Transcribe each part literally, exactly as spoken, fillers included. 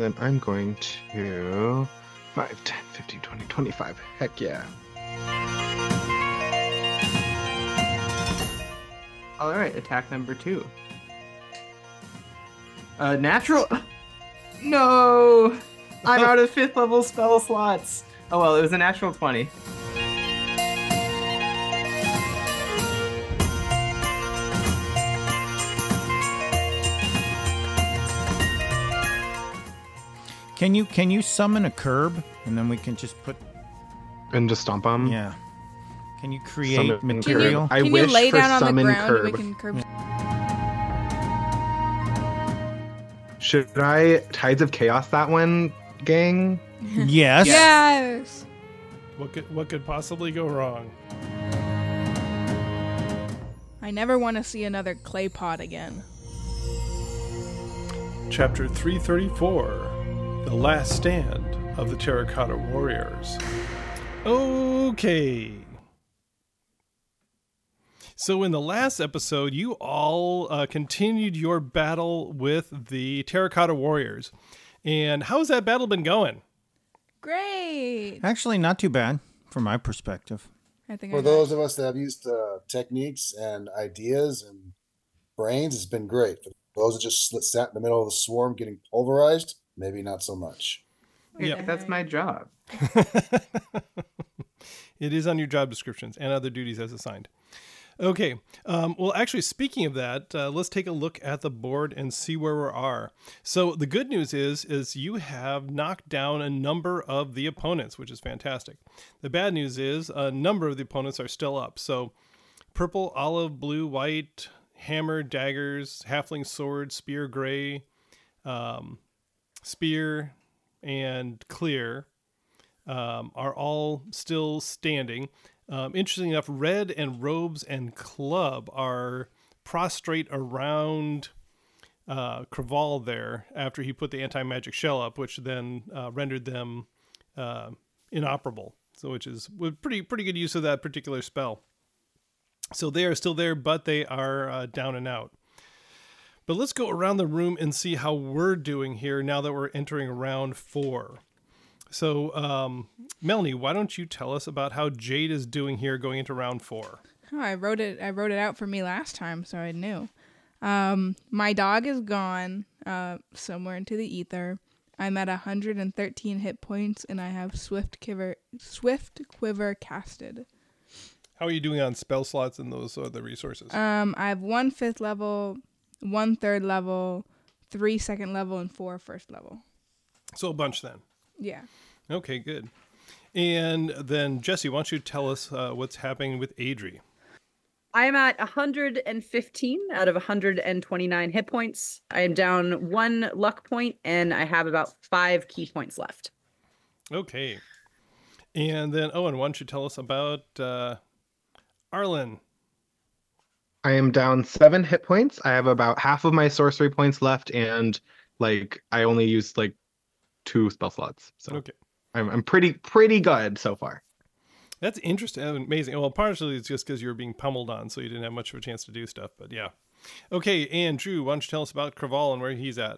then I'm going to five, ten, fifteen, twenty, twenty-five. Heck yeah. All right, attack number two. Uh, natural. No, I'm out of fifth level spell slots. Oh well, it was a natural twenty. Can you can you summon a curb and then we can just put and just stomp them? Yeah. Can you create Summon material? curb. I Can wish you lay for down on the summon ground curb. and we can curb? Should I Tides of Chaos that one, gang? Yes. Yes. What could what could possibly go wrong? I never want to see another clay pot again. Chapter three thirty-four. The Last Stand of the Terracotta Warriors. Okay. So in the last episode, you all uh, continued your battle with the Terracotta Warriors. And how's that battle been going? Great. Actually, not too bad from my perspective. I think For I those of us that have used uh, techniques and ideas and brains, it's been great. For those that just slit- sat in the middle of the swarm getting pulverized, maybe not so much. Yeah, that's my job. It is on your job descriptions and other duties as assigned. Okay. Um, well, actually, speaking of that, uh, let's take a look at the board and see where we are. So the good news is, is you have knocked down a number of the opponents, which is fantastic. The bad news is a number of the opponents are still up. So purple, olive, blue, white, hammer, daggers, halfling sword, spear, gray, um, spear, and clear um, are all still standing. Um, interesting enough, red and robes and club are prostrate around uh, Craval there after he put the anti-magic shell up, which then uh, rendered them uh, inoperable. So, which is pretty pretty good use of that particular spell. So they are still there, but they are uh, down and out. But let's go around the room and see how we're doing here now that we're entering round four. So, um, Melanie, why don't you tell us about how Jade is doing here going into round four? Oh, I wrote it. I wrote it out for me last time, so I knew. Um, my dog is gone uh, somewhere into the ether. I'm at one hundred thirteen hit points, and I have Swift Quiver, Swift Quiver casted. How are you doing on spell slots and those other resources? Um, I have one fifth level, one third level, three second level, and four first level. So a bunch then. Yeah. Okay, good. And then, Jesse, why don't you tell us uh, what's happening with Adri? I'm at one hundred fifteen out of one hundred twenty-nine hit points. I am down one luck point, and I have about five key points left. Okay. And then, Owen, why don't you tell us about uh, Arlen? I am down seven hit points. I have about half of my sorcery points left, and like I only used like two spell slots. So okay. I'm I'm pretty pretty good so far. That's interesting. Amazing. Well, partially it's just because you were being pummeled on, so you didn't have much of a chance to do stuff. But yeah. Okay, and Drew, why don't you tell us about Craval and where he's at?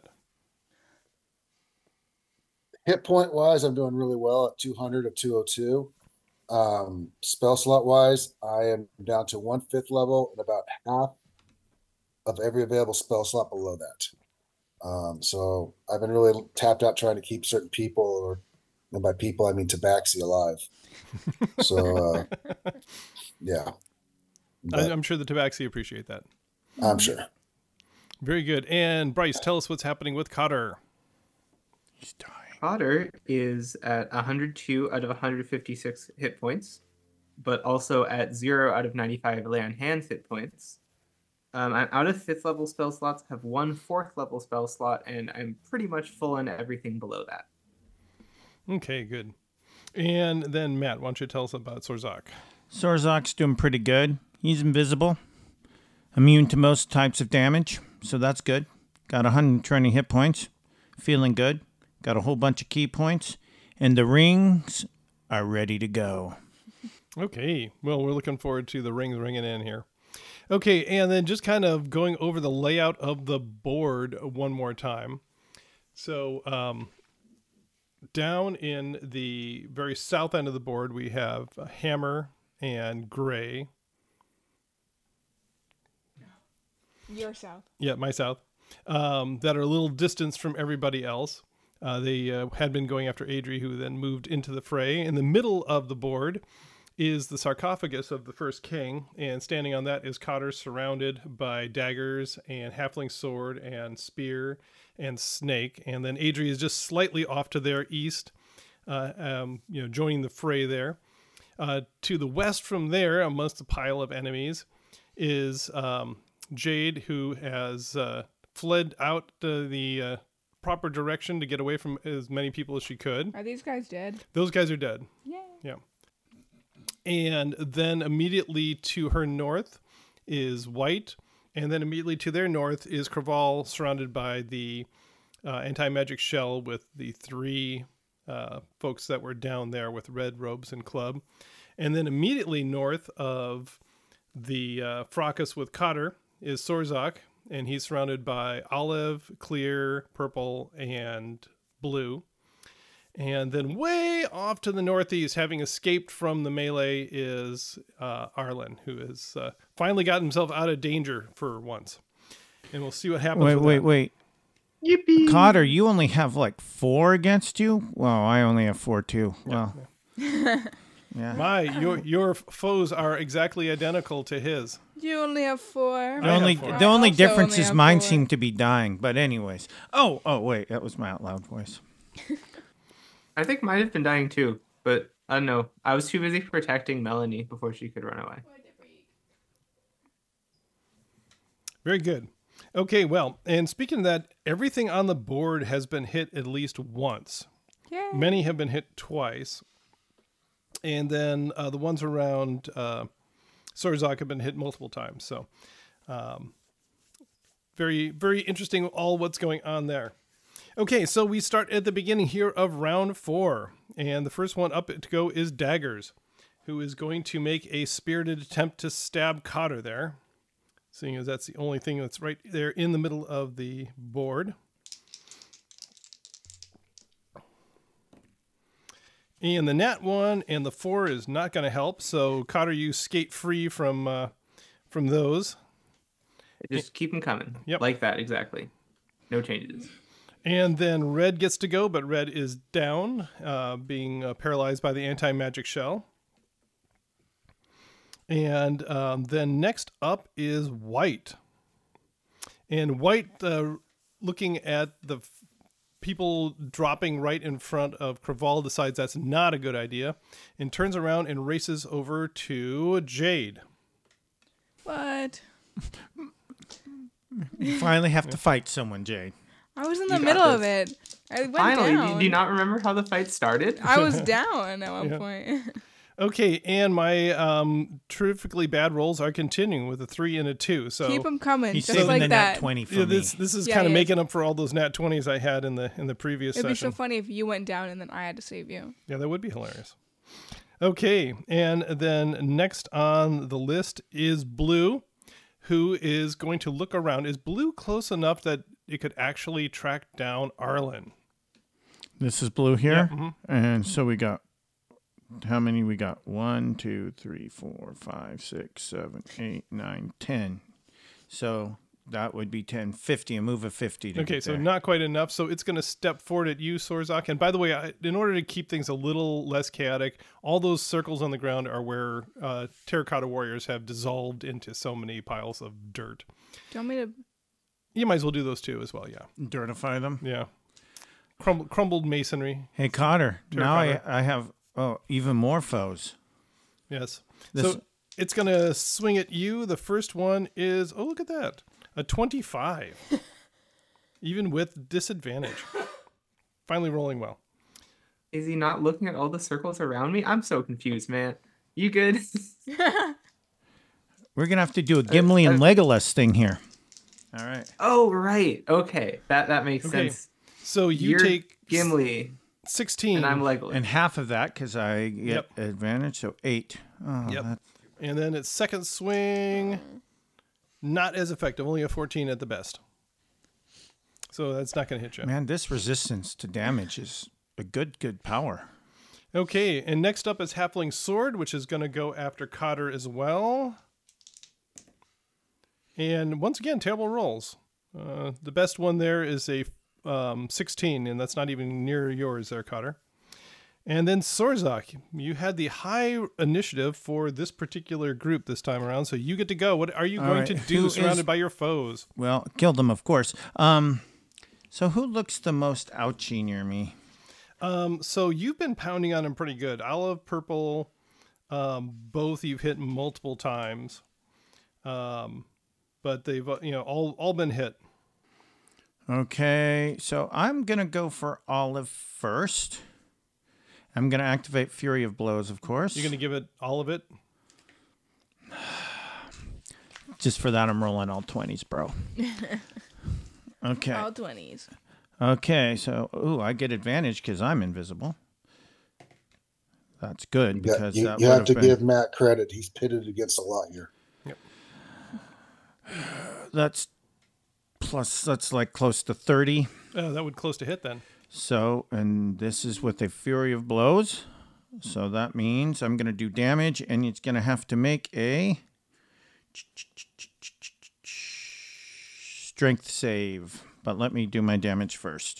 Hit point wise, I'm doing really well at two hundred of two oh two. Um, spell slot wise, I am down to one fifth level and about half of every available spell slot below that. Um, so I've been really tapped out trying to keep certain people, or and by people I mean Tabaxi, alive. So uh, yeah, I, I'm sure the Tabaxi appreciate that. I'm sure. Very good. And Bryce, tell us what's happening with Cotter. He's dying. Cotter is at one hundred two out of one hundred fifty-six hit points, but also at zero out of ninety-five lay on hands hit points. Um, I'm out of fifth level spell slots, have one fourth level spell slot, and I'm pretty much full on everything below that. Okay, good. And then Matt, why don't you tell us about Sorzak? Sorzak's doing pretty good. He's invisible, immune to most types of damage, so that's good. Got one hundred twenty hit points, feeling good. Got a whole bunch of key points, and the rings are ready to go. Okay, well, we're looking forward to the rings ringing in here. Okay, and then just kind of going over the layout of the board one more time. So um, down in the very south end of the board, we have a Hammer and Gray. Your south. Yeah, my south. Um, that are a little distance from everybody else. Uh, they uh, had been going after Adri, who then moved into the fray. In the middle of the board is the sarcophagus of the first king, and standing on that is Cotter, surrounded by daggers and halfling sword and spear and snake. And then Adri is just slightly off to their east, uh, um, you know, joining the fray there. Uh, to the west from there, amongst a pile of enemies, is um, Jade, who has uh, fled out uh, the uh, proper direction to get away from as many people as she could. Are these guys dead? Those guys are dead. Yeah. Yeah. And then immediately to her north is White. And then immediately to their north is Craval, surrounded by the uh, anti-magic shell with the three uh, folks that were down there with red robes and club. And then immediately north of the uh, fracas with Cotter is Sorzak, and he's surrounded by olive, clear, purple, and blue. And then way off to the northeast, having escaped from the melee, is uh, Arlen, who has uh, finally got himself out of danger for once. And we'll see what happens. Wait, with wait, that. wait. Yippee! Cotter, you only have like four against you? Well, I only have four too. Well, yeah. My, your your foes are exactly identical to his. You only have four. The I have only four. the only I also difference only is have mine four. seem to be dying. But anyways. Oh, oh wait, that was my out loud voice. I think mine have been dying too, but I don't know. I was too busy protecting Melanie before she could run away. Very good. Okay, well, and speaking of that, everything on the board has been hit at least once. Yeah. Many have been hit twice. And then uh, the ones around uh, Sorzak have been hit multiple times. So um, very, very interesting all what's going on there. Okay, so we start at the beginning here of round four. And the first one up to go is Daggers, who is going to make a spirited attempt to stab Cotter there, seeing as that's the only thing that's right there in the middle of the board. And the nat one and the four is not going to help. So Cotter, you skate free from uh, from those. Just keep them coming. Yep. Like that, exactly. No changes. And then Red gets to go, but Red is down, uh, being uh, paralyzed by the anti-magic shell. And um, then next up is White. And White, uh, looking at the f- people dropping right in front of Craval, decides that's not a good idea and turns around and races over to Jade. What? You finally have to fight someone, Jade. I was in You the got middle of this. it. I went Finally, down. do, do you not remember how the fight started? I was down at one Yeah. point. Okay, and my um, terrifically bad rolls are continuing with a three and a two. So Keep them coming, He's just saving like the that. nat twenty for yeah, me. this this is Yeah, kind of he is. making up for all those nat twenties I had in the in the previous It'd be session. so funny if you went down and then I had to save you. Yeah, that would be hilarious. Okay, and then next on the list is Blue, who is going to look around. Is Blue close enough that it could actually track down Arlen? This is blue here. mhm. And so we got, how many we got? One, two, three, four, five, six, seven, eight, nine, ten. So that would be ten, fifty, a move of fifty to Okay, get so there. not quite enough. So it's going to step forward at you, Sorzak. And by the way, I, in order to keep things a little less chaotic, all those circles on the ground are where uh, terracotta warriors have dissolved into so many piles of dirt. Do you want me to? You might as well do those too as well. Yeah, Dirtify them. yeah. Crumbled, crumbled masonry. Hey, Cotter, now I, Terracotta. I have oh even more foes. Yes. This- So it's going to swing at you. The first one is, oh, look at that. A twenty-five. Even with disadvantage. Finally rolling well. Is he not looking at all the circles around me? I'm so confused, man. You good? We're going to have to do a Gimli and Legolas thing here. All right. Oh, right. Okay. That that makes Okay. sense. So you You're take Gimli, sixteen. and I'm Legolas. And half of that because I get Yep. advantage, so eight. Oh, Yep. that- And then its second swing, not as effective, only a fourteen at the best. So that's not going to hit you. Man, this resistance to damage is a good, good power. Okay, and next up is Halfling Sword, which is going to go after Cotter as well. And once again, terrible rolls. Uh, the best one there is a um, sixteen, and that's not even near yours there, Cotter. And then Sorzak, you had the high initiative for this particular group this time around, so you get to go. What are you All going right, to do who surrounded is- by your foes? Well, kill them, of course. Um, so who looks the most ouchy near me? Um, so you've been pounding on them pretty good. Olive, Purple, um, both you've hit multiple times. Um, but they've, uh, you know, all, all been hit. Okay, so I'm going to go for Olive first. I'm going to activate Fury of Blows, of course. You're going to give it all of it? Just for that, I'm rolling all twenties, bro. Okay. All twenties. Okay, so, ooh, I get advantage because I'm invisible. That's good You, because got, you, that you would have have to been... give Matt credit. He's pitted against a lot here. That's plus, that's like close to thirty. Oh, that would close to hit then. So, and this is with a Fury of Blows. So that means I'm going to do damage, and it's going to have to make a strength save. But let me do my damage first.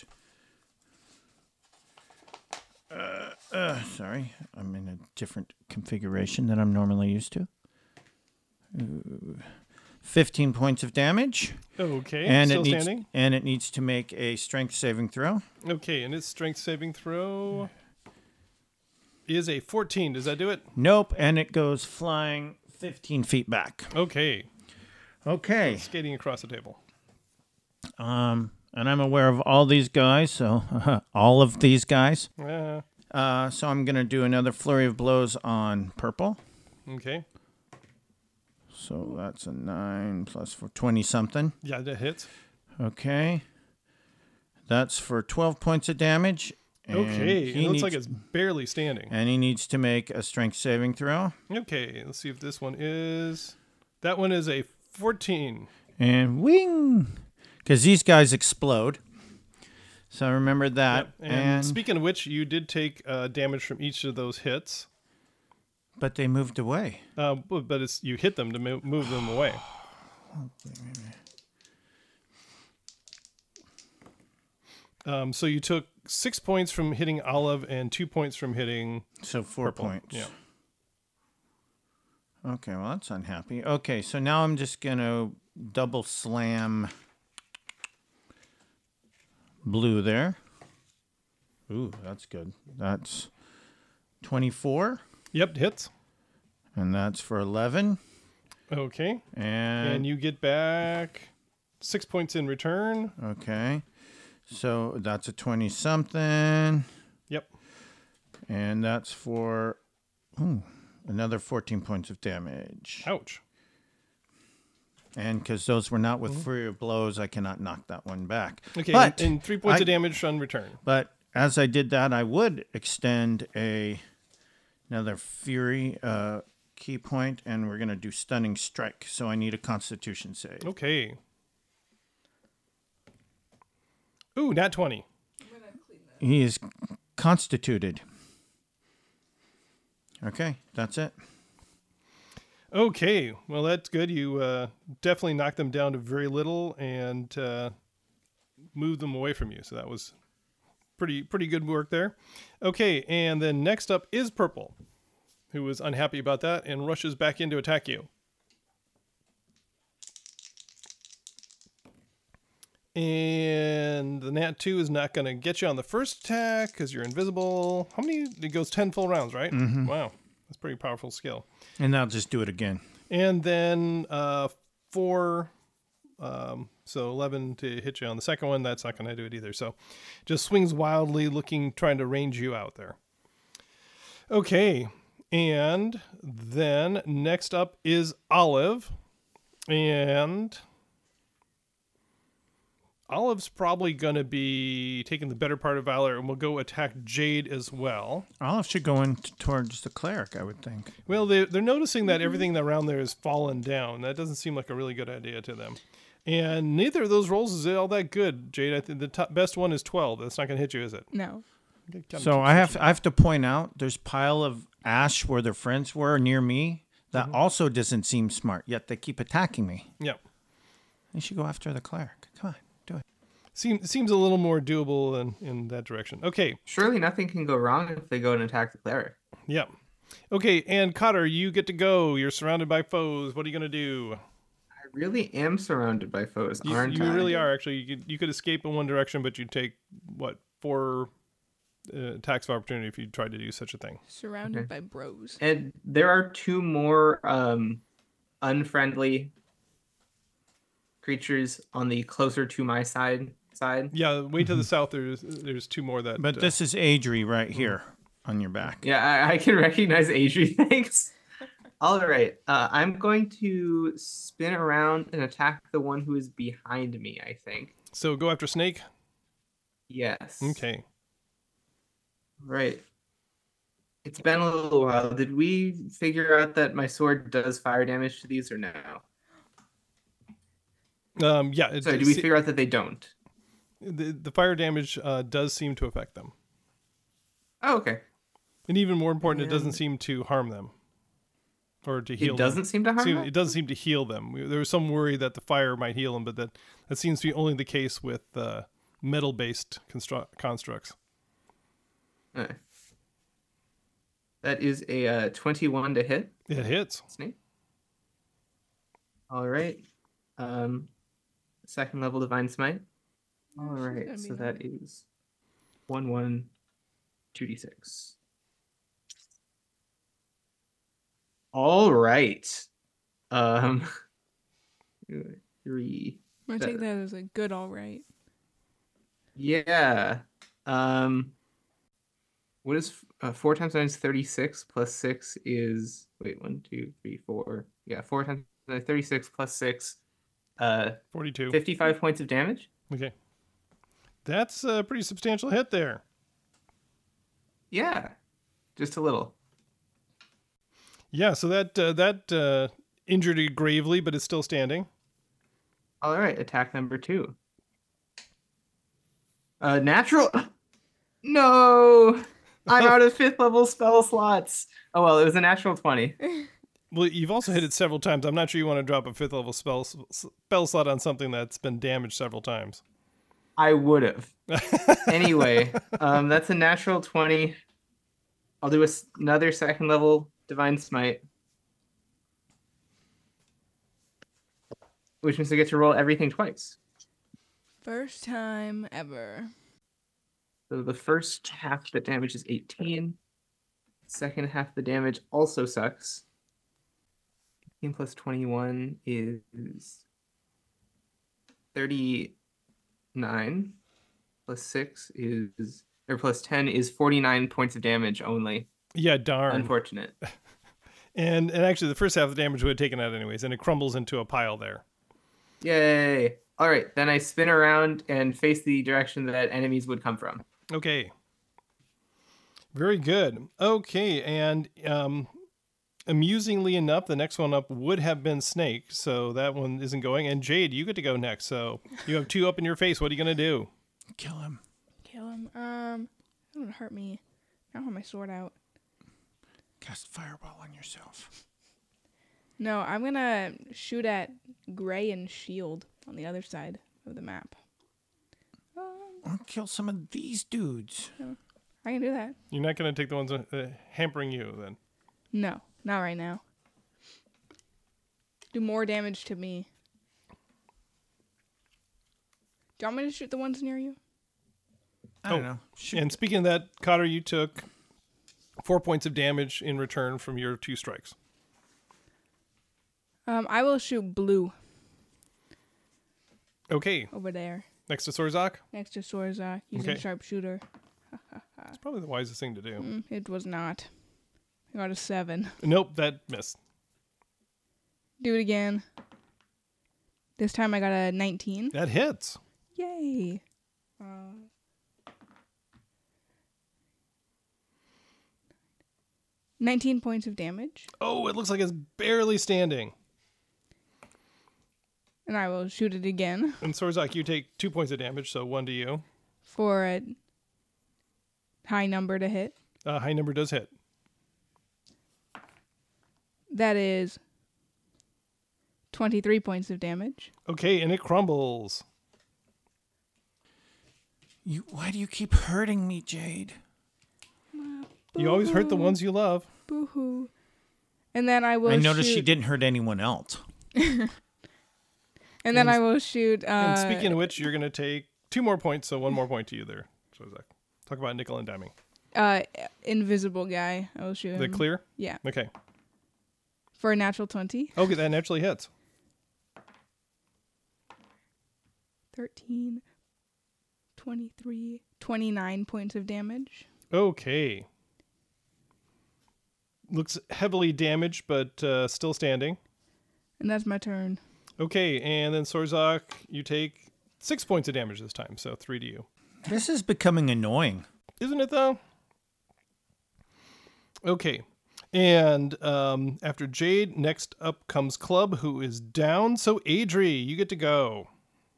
Uh, uh, sorry, I'm in a different configuration than I'm normally used to. Ooh. fifteen points of damage. Okay, And still it needs, standing. and it needs to make a strength saving throw. Okay, and its strength saving throw is a fourteen. Does that do it? Nope, and it goes flying fifteen feet back. Okay, Okay. skating across the table. Um, and I'm aware of all these guys, so all of these guys. Uh, Uh, so I'm gonna do another flurry of blows on purple. okay, So that's a nine plus for twenty something. yeah, that hits. Okay. That's for twelve points of damage. and Okay, he it looks needs- like it's barely standing. And he needs to make a strength saving throw. Okay, let's see if this one is. That one is a fourteen. And wing! Because these guys explode. So remember that. Yep. And, And, speaking of which, you did take uh, damage from each of those hits. but they moved away. Uh, bu- but it's you hit them to mo- move them away. Um, so you took six points from hitting Olive and two points from hitting So four Purple. points. Yeah. Okay, well, that's unhappy. Okay, so now I'm just going to double slam blue there. Ooh, that's good. That's twenty-four, Yep, hits. and that's for eleven. Okay. And, And you get back six points in return. okay, so that's a twenty-something, Yep. and that's for ooh, another fourteen points of damage. Ouch. And because those were not with Fury of Blows, I cannot knock that one back. Okay, but, and, and three points I- of damage on return. but as I did that, I would extend a another Fury uh, key point, and we're going to do Stunning Strike. So I need a Constitution save. Okay. Ooh, nat twenty. He is constituted. Okay, that's it. Okay, well that's good. You uh, definitely knocked them down to very little and uh, moved them away from you. So that was pretty pretty good work there. Okay, and then next up is Purple, who was unhappy about that and rushes back in to attack you. And the nat two is not going to get you on the first attack because you're invisible. How many? It goes ten full rounds, right? Mm-hmm. Wow, that's a pretty powerful skill. And I'll just do it again. And then uh, four, um, so eleven to hit you on the second one. That's not going to do it either. So just swings wildly, looking, trying to range you out there. Okay, and then next up is Olive. And Olive's probably going to be taking the better part of Valor and will go attack Jade as well. Olive should go in t- towards the cleric, I would think. Well, they, they're noticing that everything around there is fallen down. That doesn't seem like a really good idea to them. And neither of those rolls is all that good, Jade. I think the top, best one is twelve. That's not going to hit you, is it? No. So I have I have to point out there's pile of ash where their friends were near me. That Mm-hmm. also doesn't seem smart, yet they keep attacking me. Yeah. They should go after the cleric. Come on, do it. Seems seems a little more doable in, in that direction. Okay. Surely nothing can go wrong if they go and attack the cleric. Yeah. Okay, and Cotter, you get to go. You're surrounded by foes. What are you going to do? I really am surrounded by foes, You, aren't you I? really are, actually. You could, you could escape in one direction, but you'd take, what, four uh, attacks of opportunity if you tried to do such a thing. Surrounded Okay. by bros. And there are two more um, unfriendly creatures on the closer to my side side. Yeah, way to the south, there's there's two more that... But uh, this is Adri right here on your back. Yeah, I, I can recognize Adri. Thanks. All right, uh, I'm going to spin around and attack the one who is behind me. I think. So go after Snake? Yes. Okay. Right. It's been a little while. Did we figure out that my sword does fire damage to these or no? Um, yeah. It, So did we figure out that they don't? the, the fire damage uh, does seem to affect them. Oh, okay. And even more important, it doesn't And- seem to harm them. Or to heal It doesn't them. seem to harm Seem- them? It doesn't seem to heal them. We- There was some worry that the fire might heal them, but that, that seems to be only the case with uh, metal-based constru- constructs. Okay. That is a uh, twenty-one to hit. It hits. Snake. All right. Um, second level divine smite. All Oh, she's right. gonna be So hard. that is one one, two d six. All right. Um, two, three. I'm gonna take that as a good all right. Yeah. Um, what is uh, four times nine is thirty-six plus six is wait one two three four yeah four times nine is thirty-six plus six uh forty-two. fifty-five points of damage. Okay. That's a pretty substantial hit there. Yeah, just a little. Yeah, so that uh, that uh, injured it gravely, but it's still standing. All right, attack number two. Uh, natural. No, I'm out of fifth level spell slots. Oh well, it was a natural twenty. Well, you've also hit it several times. I'm not sure you want to drop a fifth level spell spell slot on something that's been damaged several times. I would have. Anyway, um, that's a natural twenty. I'll do a s another second level divine smite, which means I get to roll everything twice. First time ever. So the first half the damage is eighteen. Second half the damage also sucks. eighteen plus twenty-one is thirty-nine. Plus six is, or plus ten is forty-nine points of damage only. Yeah, darn. Unfortunate. And and actually, the first half of the damage would have taken out anyways, and it crumbles into a pile there. Yay. All right, then I spin around and face the direction that enemies would come from. Okay. Very good. Okay, and um, amusingly enough, the next one up would have been Snake, so that one isn't going. And Jade, you get to go next. So you have two up in your face. What are you going to do? Kill him. Kill him. Um, that would hurt me. I don't have my sword out. Cast fireball on yourself. No, I'm gonna shoot at Gray and Shield on the other side of the map. Um, Or kill some of these dudes. I can do that. You're not going to take the ones uh, hampering you then. No, not right now. Do more damage to me. Do you want me to shoot the ones near you? I don't Oh, know. Shoot. And speaking of that, Cotter, you took four points of damage in return from your two strikes. Um, I will shoot Blue Okay, over there next to Sorzak. next to Sorzak using Okay. sharpshooter. That's probably the wisest thing to do. Mm, it was not. I got a seven. Nope, that missed. Do it again. This time I got a nineteen. That hits. Yay. Uh, nineteen points of damage. Oh, it looks like it's barely standing. And I will shoot it again And Sorzak, you take two points of damage, so one to you. for a high number to hit. Uh, high number does hit. That is twenty-three points of damage. Okay, and it crumbles. You, why do you keep hurting me, Jade? You always hurt the Boo-hoo. ones you love. Boo-hoo. And then I will I noticed shoot, she didn't hurt anyone else. And then And- I will shoot uh And speaking of which, you're going to take two more points, so one more point to you there. Sorzak. Talk about nickel and diming. uh invisible guy. I will shoot him. The clear? Yeah. Okay. For a natural twenty. Okay, that naturally hits. thirteen, twenty-three, twenty-nine points of damage. Okay. Looks heavily damaged, but uh, still standing. And that's my turn. Okay, and then Sorzak, you take six points of damage this time, so three to you. This is becoming annoying. Isn't it, though? Okay. And um, after Jade, next up comes Club, who is down. So, Adri, you get to go.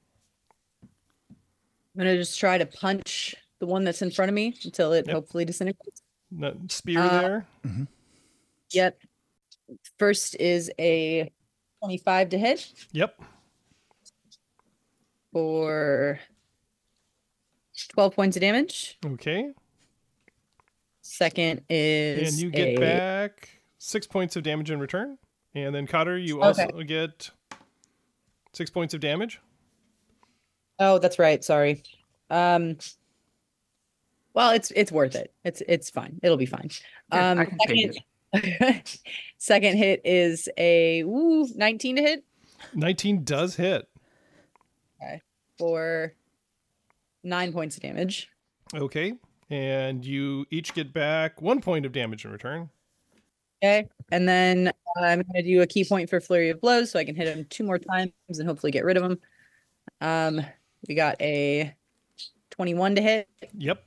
I'm gonna just try to punch the one that's in front of me until it Yep. hopefully disintegrates. No, spear Uh, there. Yep. First is a twenty-five to hit Yep. for twelve points of damage. Okay. Second is And you get a, back six points of damage in return. And then, Cotter, you Okay. also get six points of damage. Oh, that's right. Sorry. Um. Well, it's it's worth it. It's it's fine. It'll be fine. Yeah, um. I can take second, second hit is a woo, nineteen to hit nineteen does hit. for nine points of damage. Okay. And you each get back one point of damage in return. Okay. And then uh, I'm going to do a key point for Flurry of Blows so I can hit him two more times and hopefully get rid of him. Um, we got a twenty-one to hit Yep.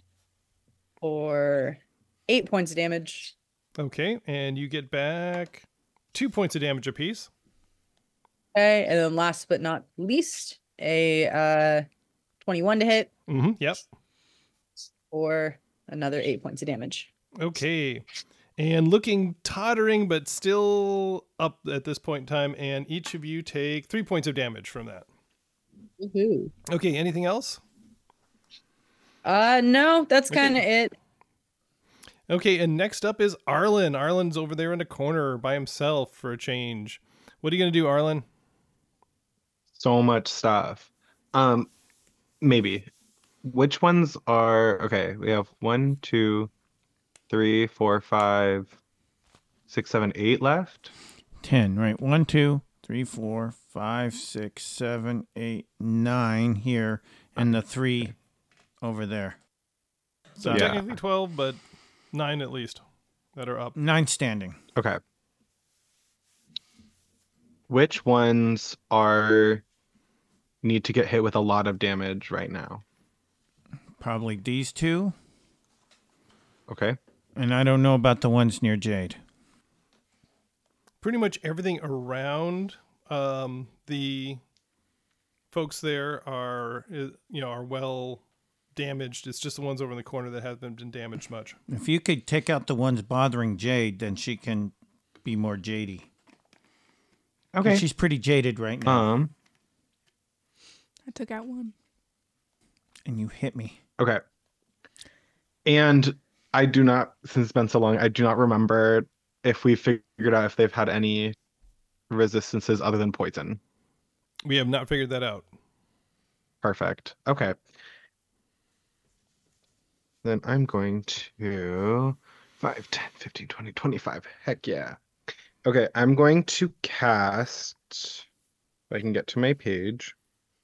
for eight points of damage. Okay. And you get back two points of damage apiece. Okay. And then last but not least, a uh, twenty-one to hit Mm-hmm. Yep. for another eight points of damage. Okay. And looking tottering, but still up at this point in time. And each of you take three points of damage from that. Woohoo. Okay. Anything else? Uh, no, that's Okay. kind of it. Okay. And next up is Arlen. Arlen's over there in the corner by himself for a change. What are you going to do, Arlen? So much stuff. Um, maybe. Which ones are okay? We have one, two, three, four, five, six, seven, eight left. Ten, right? One, two, three, four, five, six, seven, eight, nine here, and the three over there. So Yeah. technically twelve, but nine at least that are up. Nine standing. Okay. Which ones are need to get hit with a lot of damage right now? Probably these two. Okay. And I don't know about the ones near Jade. Pretty much everything around um, the folks there are, uh, you know, are well damaged. It's just the ones over in the corner that haven't been damaged much. If you could take out the ones bothering Jade, then she can be more jadey. 'Cause Okay. She's pretty jaded right now. Um. I took out one. And you hit me. Okay. And I do not, since it's been so long, I do not remember if we figured out if they've had any resistances other than poison. We have not figured that out. Perfect. Okay. Then I'm going to five, ten, fifteen, twenty, twenty-five. Heck yeah. Okay, I'm going to cast, if I can get to my page,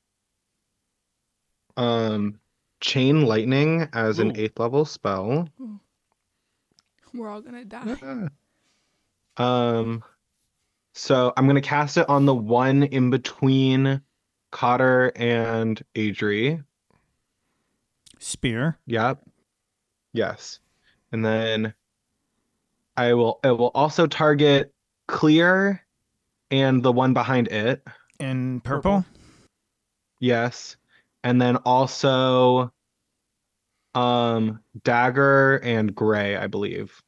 um, Chain Lightning as an Ooh. eighth level spell. We're all gonna die. Um, so I'm gonna cast it on the one in between Cotter and Adri. Spear. Yep. Yes. And then I will it will also target Clear and the one behind it. And purple. Yes. And then also um Dagger and Gray, I believe.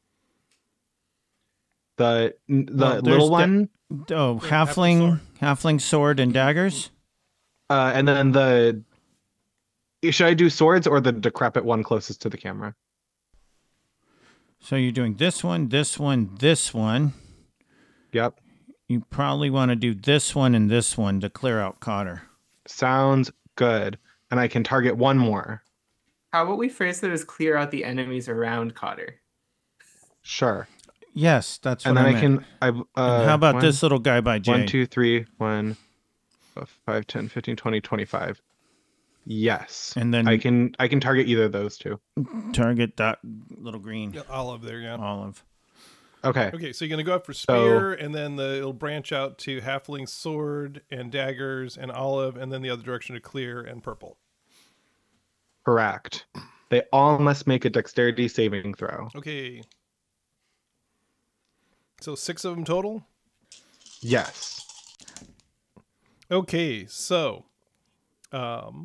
The the Well, there's little the- one, Oh, Yeah, halfling, halfling halfling sword and daggers. uh, and then the should I do swords or the decrepit one closest to the camera? So you're doing this one, this one, this one. Yep. You probably want to do this one and this one to clear out Cotter. Sounds good. And I can target one more. How about we phrase it as clear out the enemies around Cotter? Sure. Yes, that's what And then I I, meant. can I uh And how about one, this little guy by Jay? one, two, three, one, uh, five, ten, fifteen, twenty, twenty-five. Yes. And then I can I can target either of those two. target that little green Yeah, olive there, yeah. olive. Okay. Okay, so you're gonna go up for spear, and then the, it'll branch out to halfling sword and daggers and olive, and then the other direction to clear and purple. Correct. They all must make a dexterity saving throw. Okay. So six of them total. Yes. Okay, so um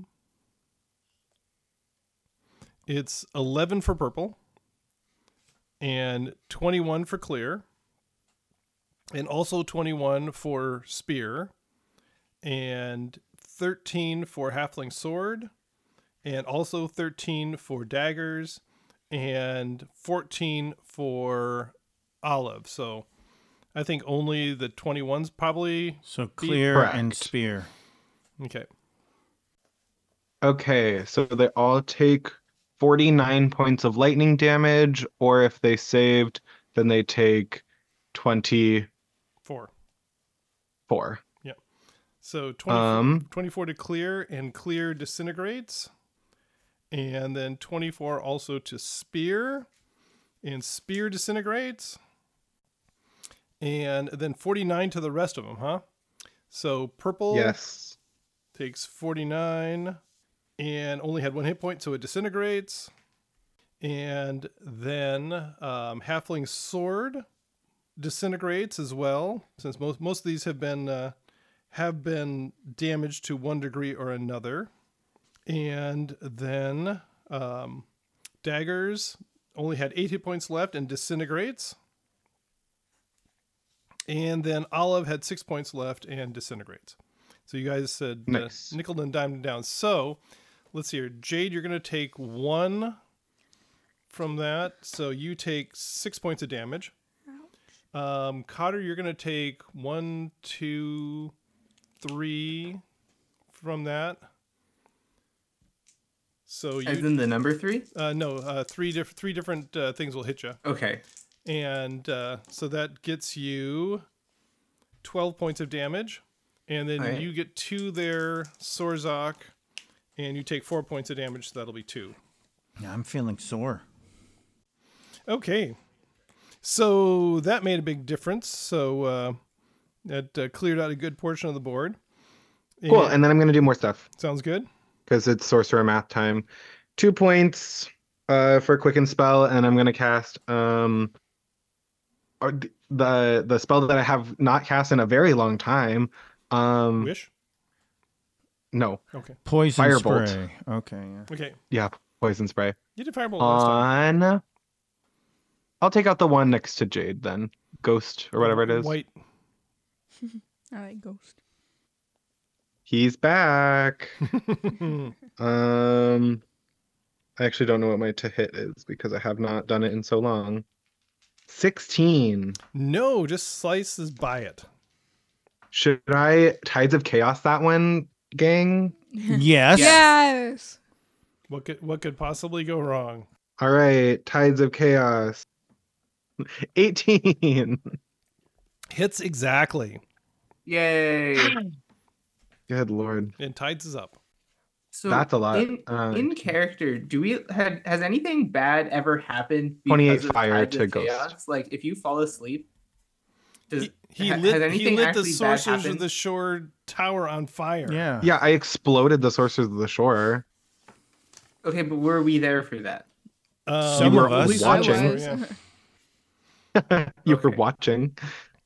it's eleven for purple and twenty-one for clear and also twenty-one for spear and thirteen for halfling sword and also thirteen for daggers and fourteen for olive. So I think only the twenty-one's probably So clear and Correct. spear. okay. Okay, so they all take forty-nine points of lightning damage, or if they saved, then they take twenty-four. Four. So twenty, Um, twenty-four to clear, and clear disintegrates. And then twenty-four also to spear, and spear disintegrates. And then forty-nine to the rest of them, huh? So purple yes. takes forty-nine and only had one hit point, so it disintegrates. And then um, halfling sword disintegrates as well, since most most of these have been uh, have been damaged to one degree or another. And then um, daggers only had eight hit points left and disintegrates. And then olive had six points left and disintegrates. So you guys said uh, Nice. nickel and diamond down. So let's see here. Jade, you're going to take one from that. So you take six points of damage. Um, Cotter, you're going to take one, two, three from that. So As you, in the number three? uh, no, uh, three different three different uh, things will hit you, Okay. and uh, so that gets you twelve points of damage, and then Alright. you get two there, Sorzak, and you take four points of damage. So that'll be two. Yeah, I'm feeling sore. Okay, so that made a big difference. So uh, that uh, cleared out a good portion of the board. Cool. And then I'm going to do more stuff sounds good. because it's sorcerer math time. Two points uh, for quicken spell, and I'm going to cast um, or th- the the spell that I have not cast in a very long time. Um, Wish. no, Okay. Poison Firebolt. spray. Okay, yeah. Okay. yeah, poison spray. You did firebolt last time. On. I'll take out the one next to Jade then. Ghost or whatever it is. White. I like ghost. He's back. Um, I actually don't know what my to hit is because I have not done it in so long. sixteen. No, just slices by it. Should I Tides of Chaos that one, gang? Yes. Yes. What could what could possibly go wrong? All right, Tides of Chaos. eighteen. Hits exactly. Yay. Good lord. And tides is up. So That's a lot. In, Uh, in character, do we had has anything bad ever happened? because twenty-eight of fire Tides to of Ghost. Chaos? Like if you fall asleep, Does He, he ha- has lit, he anything lit the actually bad Sorcerers of happened? the Shore tower on fire. Yeah. Yeah, I exploded the Sorcerers of the Shore. Okay, but were we there for that? Um, Some You were of us. at least I one of us watching. were, was. yeah. You were Okay. watching.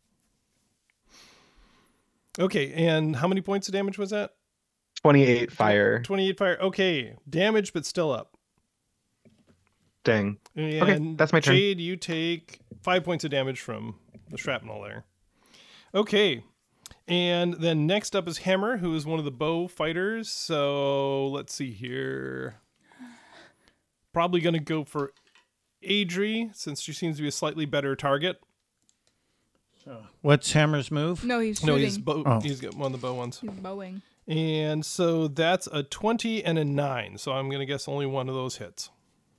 Okay, and how many points of damage was that? twenty-eight fire. twenty-eight fire. Okay, damage, but still up. Dang. And Okay, that's my turn. Jade, you take five points of damage from the shrapnel there. Okay. And then next up is Hammer, who is one of the bow fighters. So let's see here. Probably going to go for Adri, since she seems to be a slightly better target. What's Hammer's move? No, he's No, shooting. he's bow. Oh. He's got one of the bow ones. He's bowing. And so that's a twenty and a nine. So I'm going to guess only one of those hits.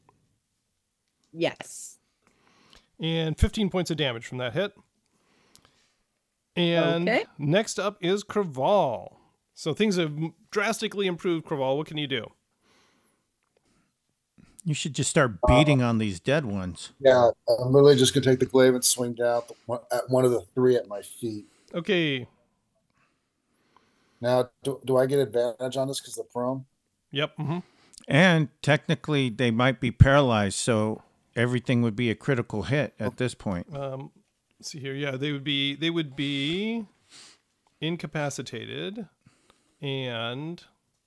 Yes. And fifteen points of damage from that hit. And Okay. next up is Craval. So things have drastically improved, Craval. What can you do? You should just start beating on these dead ones. Yeah, I'm literally just gonna take the glaive and swing down at one- at one of the three at my feet. Okay. Now, do, do I get advantage on this because the prone? Yep. hmm And technically, they might be paralyzed, so everything would be a critical hit at this point. Um, let's see here. Yeah, they would be they would be incapacitated and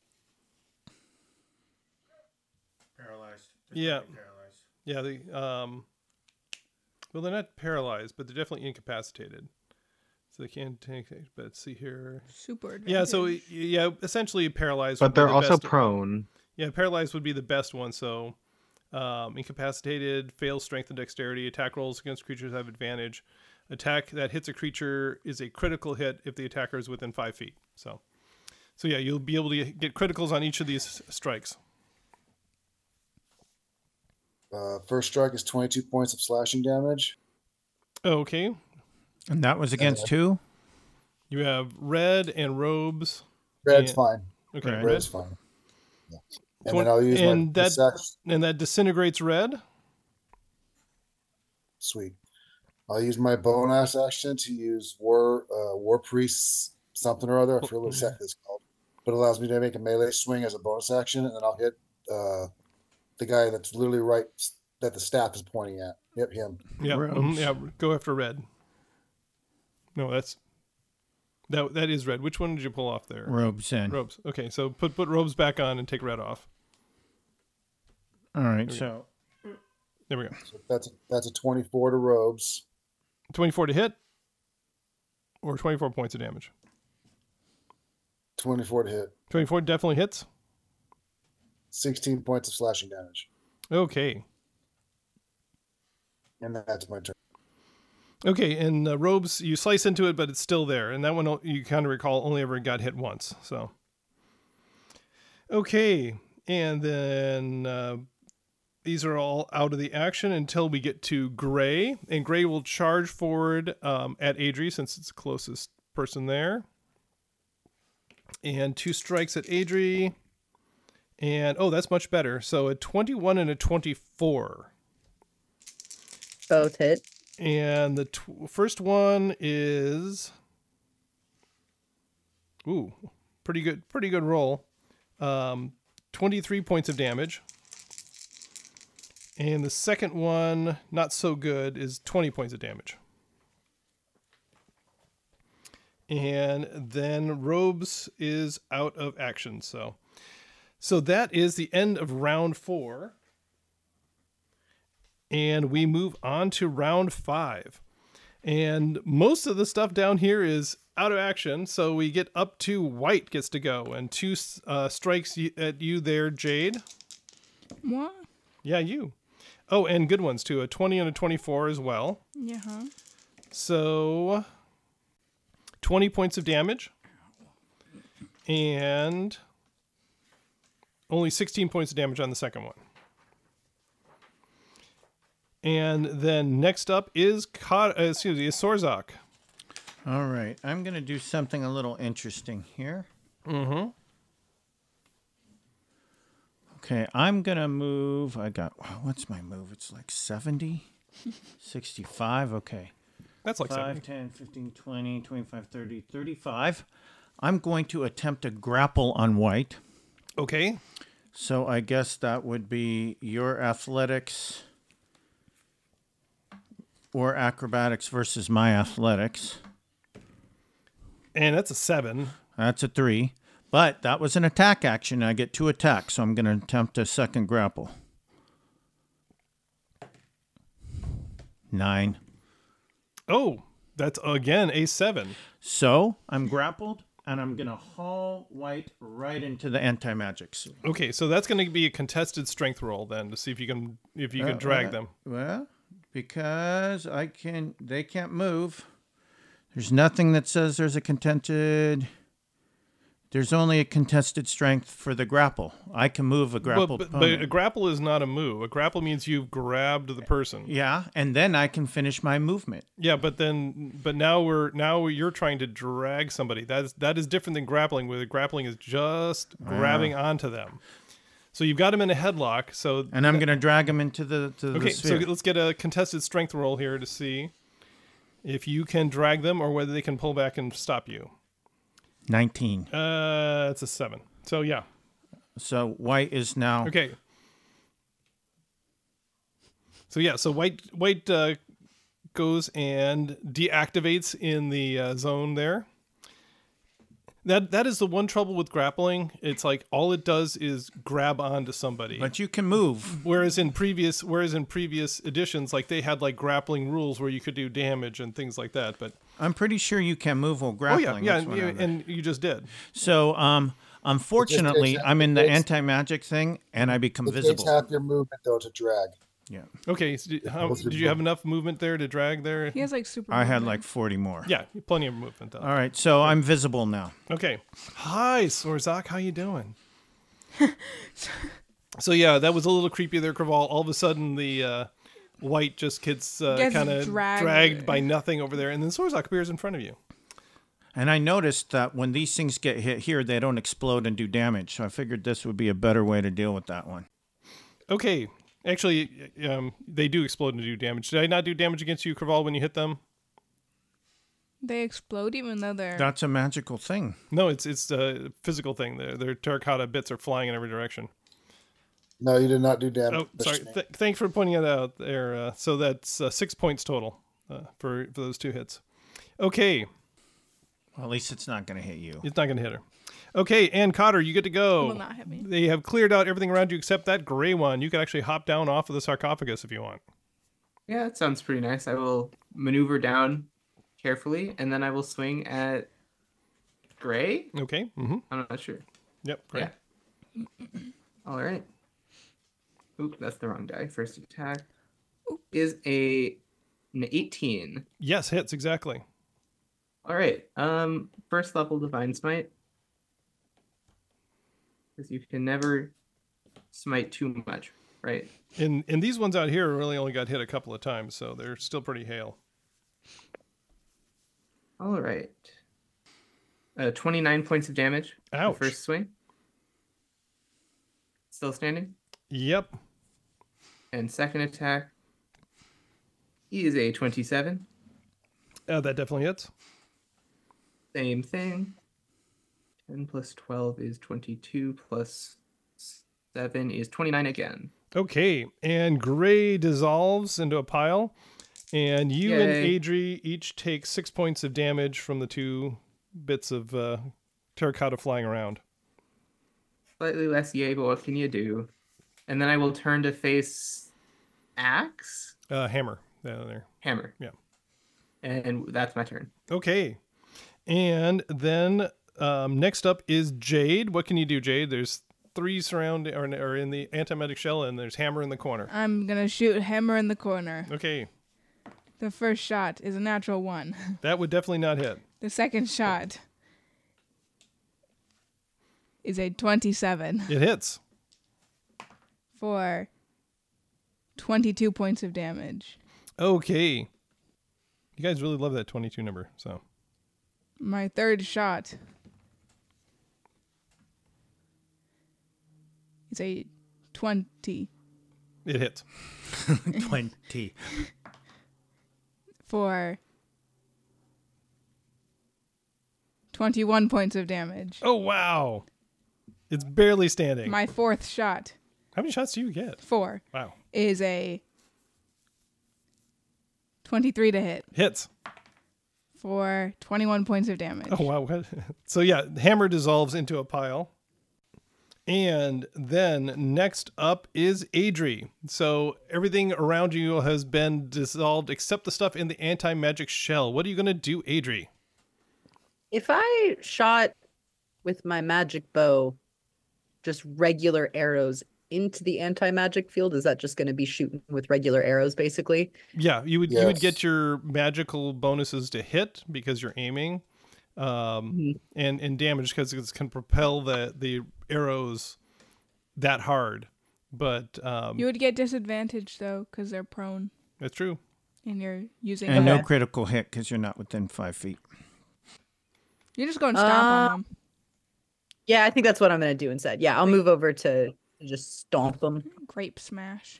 Paralyzed. Yeah. yeah, they um well they're not paralyzed, but they're definitely incapacitated. So they can't take it. But let's see here. Super advantage. Yeah, so yeah, essentially paralyzed. But would be they're the also best- prone. Yeah, paralyzed would be the best one. So, um, incapacitated, fails strength and dexterity. Attack rolls against creatures have advantage. Attack that hits a creature is a critical hit if the attacker is within five feet. So, so yeah, you'll be able to get criticals on each of these strikes. Uh, first strike is twenty-two points of slashing damage. Okay, And that was against who? you have red and robes. Red's Yeah. fine. Okay, Right. red, Red's fine. Yeah. And Twen- then I'll use and my that- sac- and that disintegrates red. Sweet. I'll use my bonus action to use war uh, war priest something or other. I forget what exactly it's called, but it allows me to make a melee swing as a bonus action, and then I'll hit uh, the guy that's literally right that the staff is pointing at. Yep, him. Yeah, Robes. mhm, yeah. Go after red. No, that's that. That is red. Which one did you pull off there? Robes in. Robes. Okay, so put put robes back on and take red off. All right, so There we go. So that's that's a twenty-four to robes. twenty-four to hit, or twenty-four points of damage. twenty-four to hit. twenty-four definitely hits. sixteen points of slashing damage, Okay. and that's my turn. Okay, and uh, robes, you slice into it, but it's still there. And that one, o- you kind of recall, only ever got hit once. So, okay, and then uh, these are all out of the action until we get to Gray, and Gray will charge forward um, at Adri since it's the closest person there. And two strikes at Adri, and oh, that's much better. So a twenty-one and a twenty-four. Both hit. And the tw- first one is, ooh, pretty good, pretty good roll. Um, twenty-three points of damage. And the second one, not so good, is twenty points of damage. And then Robes is out of action. So, so that is the end of round four. And we move on to round five. And most of the stuff down here is out of action. So we get up to white gets to go. And two uh, strikes y- at you there, Jade. What? Yeah, you. Oh, and good ones too. A twenty and a twenty-four as well. Yeah. Huh? So twenty points of damage. And only sixteen points of damage on the second one. And then next up is Ka- uh, excuse me, is Sorzak. all right, I'm going to do something a little interesting here. Mm-hmm. Okay, I'm going to move. I got, wow, what's my move? It's like seventy, sixty-five. Okay. That's like five, seventy. ten, fifteen, twenty, twenty-five, thirty, thirty-five. I'm going to attempt a grapple on White. Okay. So I guess that would be your athletics or acrobatics versus my athletics. And that's a seven. That's a three. But that was an attack action. I get two attacks, so I'm going to attempt a second grapple. Nine. Oh, that's again a seven. So I'm grappled, and I'm going to haul White right into the anti-magic suit. Okay, so that's going to be a contested strength roll then to see if you can if you can drag Uh, uh, them. Well, because I can, they can't move. There's nothing that says there's a contested. There's only a contested strength for the grapple. I can move a grappled But, but, but opponent. a grapple is not a move. A grapple means you've grabbed the person. Yeah, and then I can finish my movement. Yeah, but then but now we're now you're trying to drag somebody. That is that is different than grappling. Where grappling is just grabbing onto them. So you've got them in a headlock. So And I'm going to drag him into the to the okay. So sphere. let's get a contested strength roll here to see if you can drag them or whether they can pull back and stop you. nineteen. Uh, it's a seven. So yeah. So White is now. Okay. So yeah, so white white uh, goes and deactivates in the uh, zone there. That that is the one trouble with grappling. It's like all it does is grab onto somebody. But you can move. Whereas in previous whereas in previous editions, like they had like grappling rules where you could do damage and things like that. But I'm pretty sure you can move while oh grappling. yeah, That's yeah, what you, I'm- and you just did. So, um, unfortunately, I'm in the takes- anti-magic thing, and I become It takes visible. half your movement though to drag. Yeah, Okay, so did, how, What's your did you have enough movement there to drag there? He has like super. I had movement. like forty more. Yeah, plenty of movement though. All right, so I'm visible now. Okay. Hi, Sorzak. How you doing? So yeah, that was a little creepy there, Craval. All of a sudden, the uh, white just gets uh, Gets kind of dragged. dragged by nothing over there, and then Sorzak appears in front of you. And I noticed that when these things get hit here, they don't explode and do damage. So I figured this would be a better way to deal with that one. Okay. Actually, um, they do explode and do damage. Did I not do damage against you, Craval, when you hit them? They explode even though they're. That's a magical thing. No, it's it's a physical thing. Their their terracotta bits are flying in every direction. No, you did not do damage. Oh, sorry. to me. Th- thanks for pointing it out there. Uh, so that's uh, six points total uh, for for those two hits. Okay. Well, at least it's not going to hit you. It's not going to hit her. Okay, and Cotter, you get to go. It will not hit me. They have cleared out everything around you except that gray one. You can actually hop down off of the sarcophagus if you want. Yeah, that sounds pretty nice. I will maneuver down carefully, and then I will swing at Gray. Okay. Mm-hmm. I'm not sure. Yep. Great. Yeah. All right. Oop, that's the wrong die. First attack is a an eighteen. Yes, hits exactly. All right. Um, first level Divine Smite, because you can never smite too much, right? And and these ones out here really only got hit a couple of times, so they're still pretty hale. All right. Uh, twenty-nine points of damage. the Ouch. First swing. Still standing. Yep. And second attack is a twenty-seven. Uh, that definitely hits. Same thing. ten plus twelve is twenty-two, plus seven is twenty-nine again. Okay, and Gray dissolves into a pile, and you and Yay. Adri each take six points of damage from the two bits of uh, terracotta flying around. Slightly less yay, but what can you do? And then I will turn to face Axe Uh, hammer down there. Hammer. Yeah. And that's my turn. Okay, and then um, next up is Jade. What can you do, Jade? There's three surrounding or, or in the anti-magic shell, and there's hammer in the corner. I'm gonna shoot Hammer in the corner. Okay, The first shot is a natural one. that would definitely not hit. The second shot is a twenty-seven It hits. for twenty-two points of damage. Okay, you guys really love that twenty-two number, so. My third shot is a twenty It hits. twenty. for twenty-one points of damage. Oh, wow. It's barely standing. My fourth shot, How many shots do you get? four, Wow. is a twenty-three to hit Hits. for twenty-one points of damage. Oh, wow. So, yeah, the hammer dissolves into a pile. And then next up is Adri. So everything around you has been dissolved except the stuff in the anti-magic shell. What are you going to do, Adri? If I shot with my magic bow just regular arrows into the anti-magic field, is that just going to be shooting with regular arrows, basically? Yeah, you would you would Yes. get your magical bonuses to hit because you're aiming, um, Mhm. and and damage because it can propel the the arrows that hard. But um, You would get disadvantage though, because they're prone, that's true. and you're using. And no Okay. critical hit because you're not within five feet. You're just going to stomp Uh, on them. Yeah, I think that's what I'm going to do instead. Yeah, I'll move over to to just stomp them. Grape smash.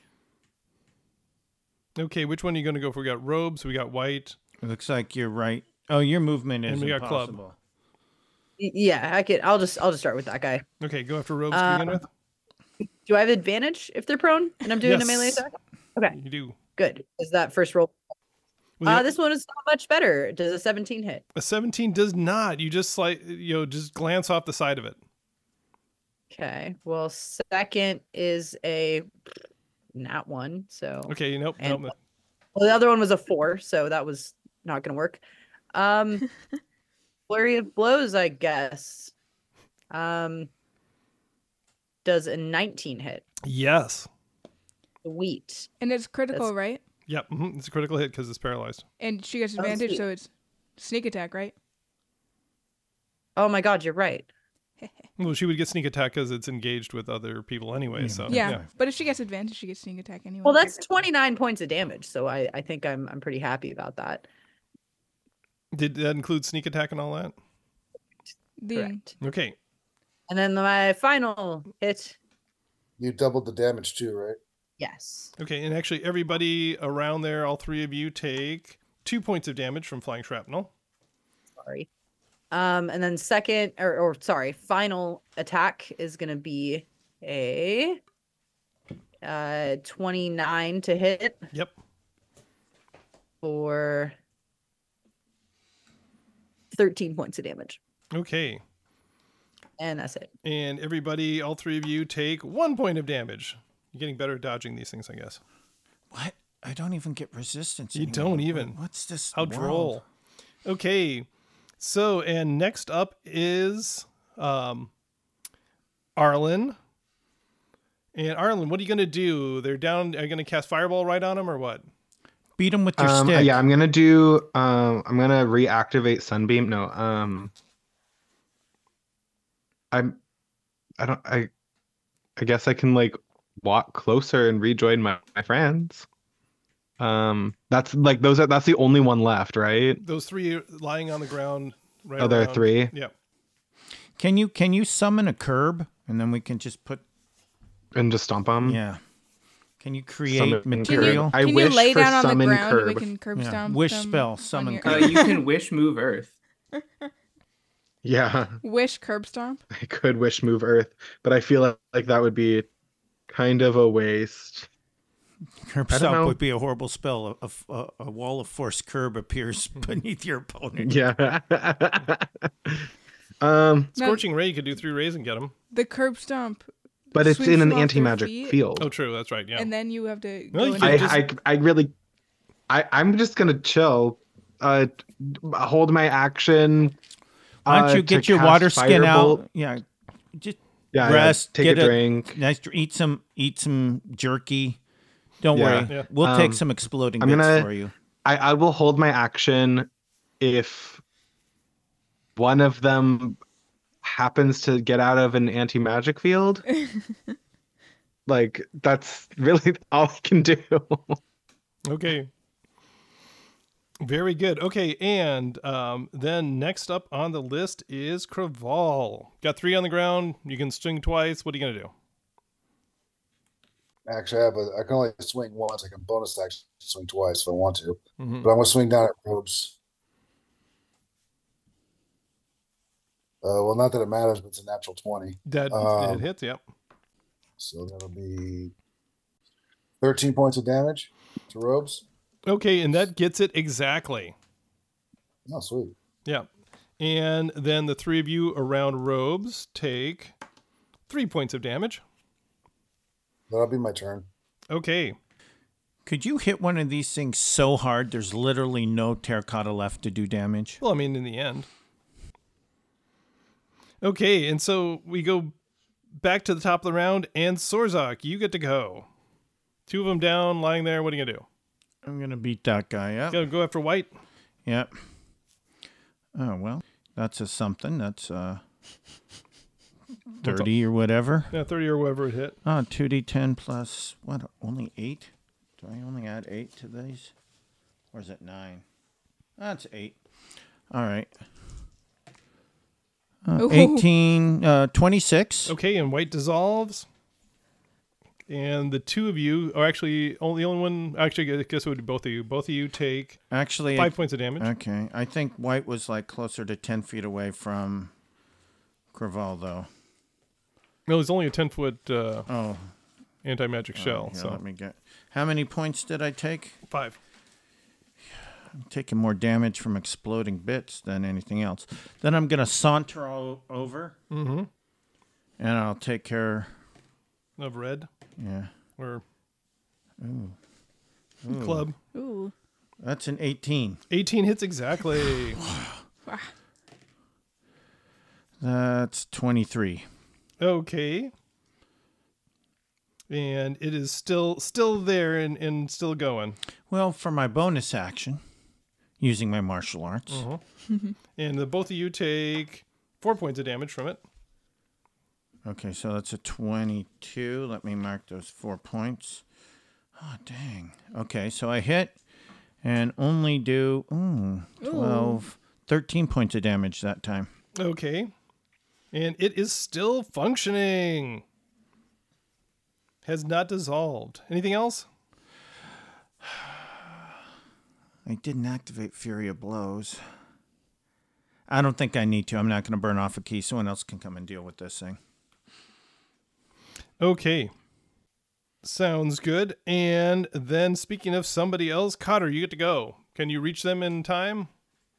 Okay, which one are you going to go for? We got robes, we got white. It looks like you're right. Oh, your movement is And we got club. impossible. Y- Yeah, I could. I'll just I'll just start with that guy. Okay, go after robes to Uh, begin with. Do I have advantage if they're prone and I'm doing a melee Yes. attack? Okay, You do. good. Is that first roll? Well, Uh, yeah, this one is not much better. Does a seventeen hit? a seventeen does not. You just like you know just glance off the side of it. Okay. Well, second is a not one. So Okay, nope, And- nope. well, the other one was a four, so that was not going to work. Um, flurry of blows, I guess. Um, does a nineteen hit? Yes. Sweet. And it's critical, That's- right? Yep. mhm, It's a critical hit because it's paralyzed. And she gets Oh, advantage, sweet. so it's sneak attack, right? Oh my God, you're right. Well, she would get sneak attack because it's engaged with other people anyway. Yeah. So Yeah, but if she gets advantage, she gets sneak attack anyway. Well, that's twenty-nine points of damage, so I, I think I'm I'm pretty happy about that. Did that include sneak attack and all that? the Correct. Okay. And then my final hit, You doubled the damage too, right? yes. Okay. And actually, everybody around there, all three of you, take two points of damage from flying shrapnel. Sorry. Um, and then second, or, or sorry, final attack is gonna be a uh twenty-nine to hit Yep. for thirteen points of damage, Okay. and that's it. And everybody, all three of you, take one point of damage. You're getting better at dodging these things, I guess. What? I don't even get resistance. You anymore. don't Wait, even. What's this? How world? droll. Okay. So, and next up is um, Arlen. And Arlen, what are you going to do? They're down. Are you going to cast Fireball right on them or what? Beat him with your Um, stick. yeah, I'm gonna do. Um, I'm gonna reactivate Sunbeam. No, um, I'm. I don't. I. I guess I can like walk closer and rejoin my, my friends. Um, that's like those are that's the only one left, right? Those three lying on the ground. Right Oh, there are around. three. Yeah. Can you can you summon a curb and then we can just put And just stomp them. yeah. Can you create Summon Can you, material? I can you wish lay for down on the summon ground and we curb. can curb Yeah. stomp Wish them spell, on summon your- curb. Uh, you can wish move Earth. Yeah, Wish curb stomp. I could wish move Earth, but I feel like, like that would be kind of a waste. Curb I don't stomp know. would be a horrible spell. A, a, a wall of force curb appears beneath your opponent. Yeah. um, No, Scorching Ray, you could do three rays and get them. the curb stomp, but it's Sweeps in an them off their anti-magic feet. field. Oh, true. That's right. Yeah. and then you have to Well, go you into could I, just- I, I really, I, I'm just gonna chill. Uh, hold my action. Why don't uh, you to get your cast water skin Firebolt. out? Yeah. Just Yeah, yeah, rest, take get a a- drink. nice to eat some eat some jerky. Don't Yeah. worry. Yeah. We'll take Um, some exploding I'm bits gonna- for you. I, I will hold my action if one of them happens to get out of an anti-magic field. Like that's really all I can do. Okay. Very good. Okay, and um, then next up on the list is Craval. Got three on the ground. You can swing twice. What are you gonna do? Actually, I have a. I can only swing once. I can bonus action swing twice if I want to. Mhm. But I'm gonna swing down at Robes. Uh, well, not that it matters, but it's a natural twenty. That Um, it hits, yep. So that'll be thirteen points of damage to Robes. Okay, and that gets it exactly. Oh, sweet. Yeah. And then the three of you around Robes take three points of damage. That'll be my turn. Okay. Could you hit one of these things so hard there's literally no terracotta left to do damage? Well, I mean, in the end. Okay, and so we go back to the top of the round, and Sorzak, you get to go. Two of them down, lying there. What are you going to do? I'm going to beat that guy up. Gonna go after White? Yep. Oh, well, that's a something. That's uh, thirty or whatever. Yeah, thirty or whatever it hit. Oh, two d ten plus, what, only eight? Do I only add eight to these? Or is it nine? That's eight. All right. Uh, Ooh. eighteen, uh, twenty-six. Okay, and White dissolves. And the two of you are actually only the only one. Actually, I guess it would be both of you. Both of you take Actually, five I- points of damage. Okay, I think White was like closer to ten feet away from Craval, though. No, it's only a ten foot uh, Oh, anti magic shell. yeah, so let me get. How many points did I take? five. I'm taking more damage from exploding bits than anything else. Then I'm gonna saunter o- over, Mm-hmm. and I'll take care. Of red Yeah, or Ooh. club. Ooh. That's an eighteen. eighteen hits exactly. That's twenty-three. Okay. And it is still still there and, and still going. Well, for my bonus action, using my martial arts, Uh-huh. And the both of you take four points of damage from it. okay, so that's a twenty-two. Let me mark those four points. Oh, dang. Okay, so I hit and only do ooh, twelve, thirteen points of damage that time. Okay. And it is still functioning. Has not dissolved. Anything else? I didn't activate Fury of Blows. I don't think I need to. I'm not going to burn off a key. Someone else can come and deal with this thing. Okay. Sounds good. And then speaking of somebody else, Cotter, you get to go. Can you reach them in time?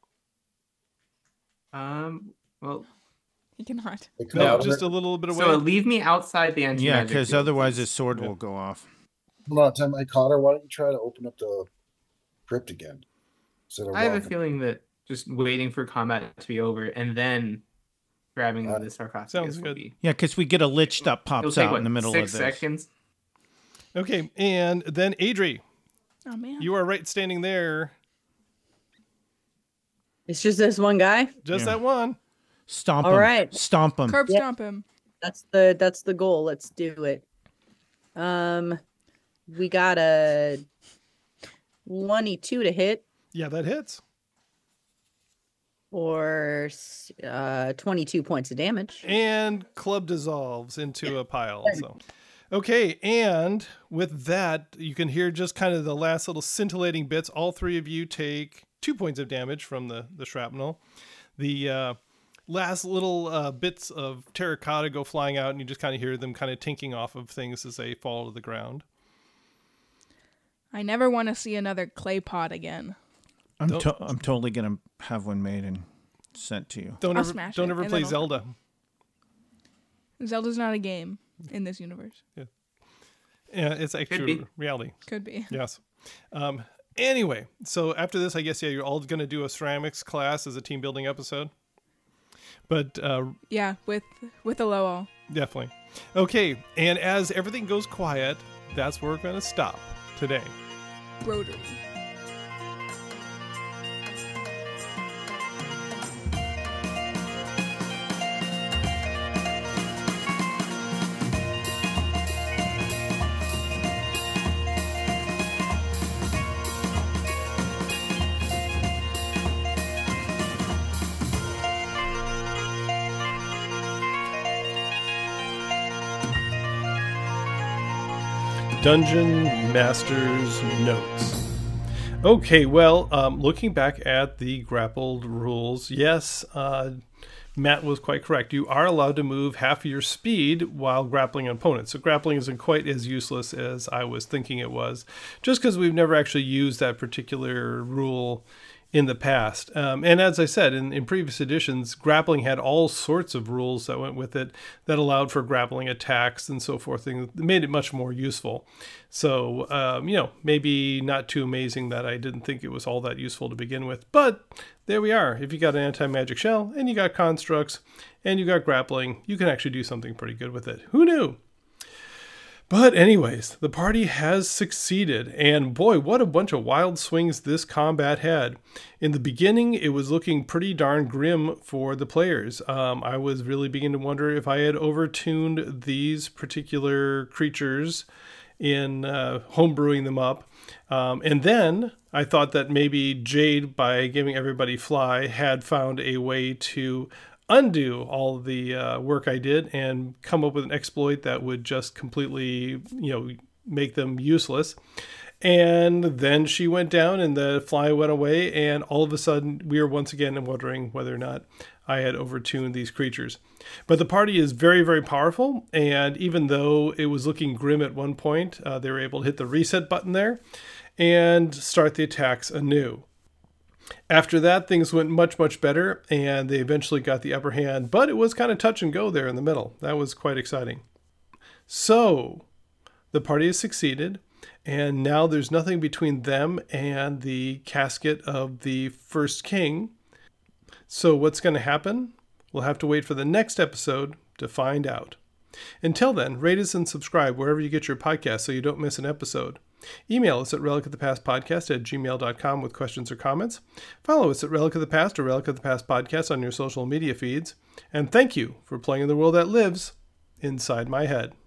Um. Well, He cannot. Hey, No, Cotter, just a little bit away. so leave me outside the anti. Yeah, because otherwise please. his sword Yeah. will go off. Hold on, time. Hey, Cotter, why don't you try to open up the crypt again? Instead of I have a walking? feeling that just waiting for combat to be over and then grabbing Uh, the sarcophagus sounds will good. be. Yeah, because we get a lich that It'll pops take out what, in the middle six of this. seconds. Okay. And then Adri, Oh man. you are right standing there. It's just this one guy. Just Yeah. that one. Stomp All him. right. Stomp him. Curb Yep. stomp him. That's the that's the goal. Let's do it. Um, we got a twenty-two to hit Yeah, that hits. or s- uh twenty-two points of damage. And club dissolves into a pile. So, okay, and with that, you can hear just kind of the last little scintillating bits. All three of you take two points of damage from the the shrapnel. The uh, last little uh, bits of terracotta go flying out, and you just kind of hear them kind of tinking off of things as they fall to the ground. I never want to see another clay pot again. I'm, Don't- to- I'm totally going to have one made and sent to you. Don't I'll ever smash don't it, ever and play then I'll- Zelda. Zelda's not a game in this universe. Yeah, it's actually be. reality. Could be. Yes. Um, anyway, so after this, I guess, yeah, you're all going to do a ceramics class as a team building episode. But uh, Yeah, with with a low all. definitely. Okay, and as everything goes quiet, that's where we're going to stop today. Rotary. Dungeon Master's Notes. Okay, well, um, looking back at the grappled rules, yes, uh, Matt was quite correct. You are allowed to move half of your speed while grappling an opponent. So grappling isn't quite as useless as I was thinking it was, just because we've never actually used that particular rule in the past. Um, and as I said, in, in previous editions, grappling had all sorts of rules that went with it that allowed for grappling attacks and so forth, and made it much more useful. So, um, you know, maybe not too amazing that I didn't think it was all that useful to begin with, but there we are. If you got an anti-magic shell and you got constructs and you got grappling, you can actually do something pretty good with it. Who knew? But anyways, the party has succeeded, and boy, what a bunch of wild swings this combat had. In the beginning, it was looking pretty darn grim for the players. Um, I was really beginning to wonder if I had overtuned these particular creatures in uh, homebrewing them up. Um, and then I thought that maybe Jade, by giving everybody fly, had found a way to undo all the uh, work I did and come up with an exploit that would just completely, you know, make them useless. And then she went down and the fly went away, and all of a sudden we were once again wondering whether or not I had overtuned these creatures. But the party is very, very powerful, and even though it was looking grim at one point, uh, they were able to hit the reset button there and start the attacks anew. After that, things went much, much better, and they eventually got the upper hand, but it was kind of touch and go there in the middle. That was quite exciting. So, the party has succeeded, and now there's nothing between them and the casket of the first king. So what's going to happen? We'll have to wait for the next episode to find out. Until then, rate us and subscribe wherever you get your podcasts so you don't miss an episode. Email us at relic of the past podcast at gmail dot com with questions or comments. Follow us at Relic of the Past or Relic of the Past podcast on your social media feeds. And thank you for playing in the world that lives inside my head.